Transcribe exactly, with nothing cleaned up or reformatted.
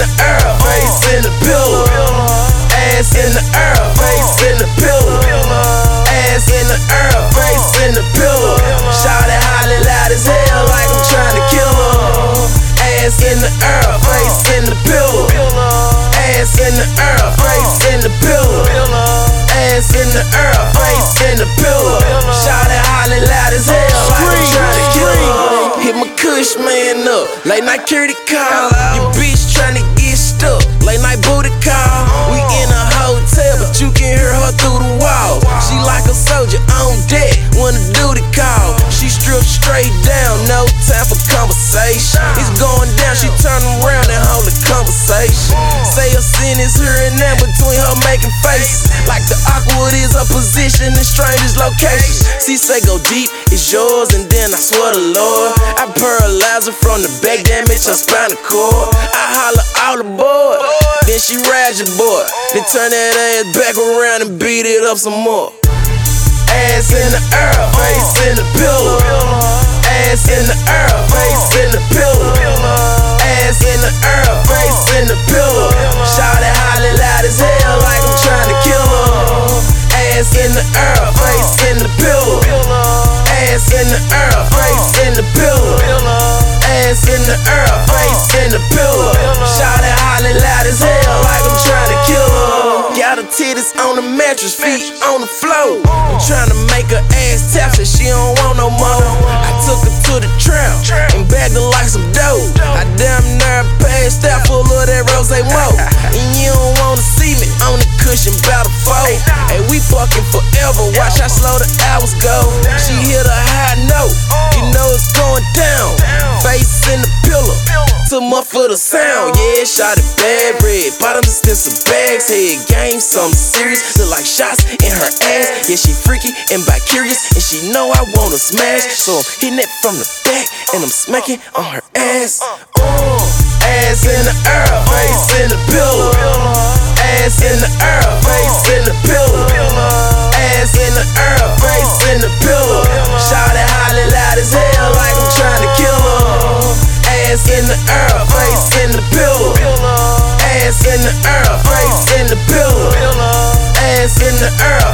the air, face in the pillow. Ass in the air, face in the pillow. Ass in the air, face in the pillow. Shout it holler loud as hell like I'm trying to kill her. Ass in the air, face in the pillow. Ass in the air, face in the pillow. Ass in the air, face in the pillow. Shout it holler loud as hell like I'm trying to kill her. Hit my cush man up, late night curry call. Your bitch tryna get stuck, late night booty call. We in a hotel, but you can hear her through the wall. She like a soldier on deck, wanna do the call. She stripped straight down, no time for conversation. It's going down, she turn around and hold a conversation. Say her sin is her and that between her making faces. Like the awkward is her position in strangers' locations. She say go deep, it's yours, and then I swear to Lord, I paralyze her from the back, damage her spinal cord. I holler all aboard, then she rides your boy. Then turn that ass back around and beat it up some more. Ass in the air, face in the pillow. Ass in the air, face in the pillow. Ass in the air, face in the pillow. Shout it holler loud as hell like I'm trying to kill her. Ass in the air, face in the pillow. Ass in the air, face in the pillow. Ass in the air, face in the pillow. Shout it holler loud as hell like I'm trying to kill her. Got her titties on the mattress, feet on the floor. I'm tryna make her ass tap, so she don't want no more. I took her to the trap and bagged her like some dough. I damn near passed out full of that rose mo. And you don't wanna see me on the cushion bout a four. Hey, we fucking forever, watch how slow the hours go. She hit a high note, you know it's going down. Face in the pillow, to muffle the sound. Yeah, shot it bad red, bottom extensive bags, head game, something serious. Look like shots in her ass. Yeah, she freaky and bi-curious, and she know I wanna smash. So I'm hitting it from the back, and I'm smacking on her ass. Oh, ass in the air, face in the pillow. Ass in the air, face in the pillow. Ass in the air, face in the pillow. Shout it holler loud as hell like I'm trying to kill her. Ass in the air, face in the pillow. Ass in the air, face in the pillow. Ass in the air,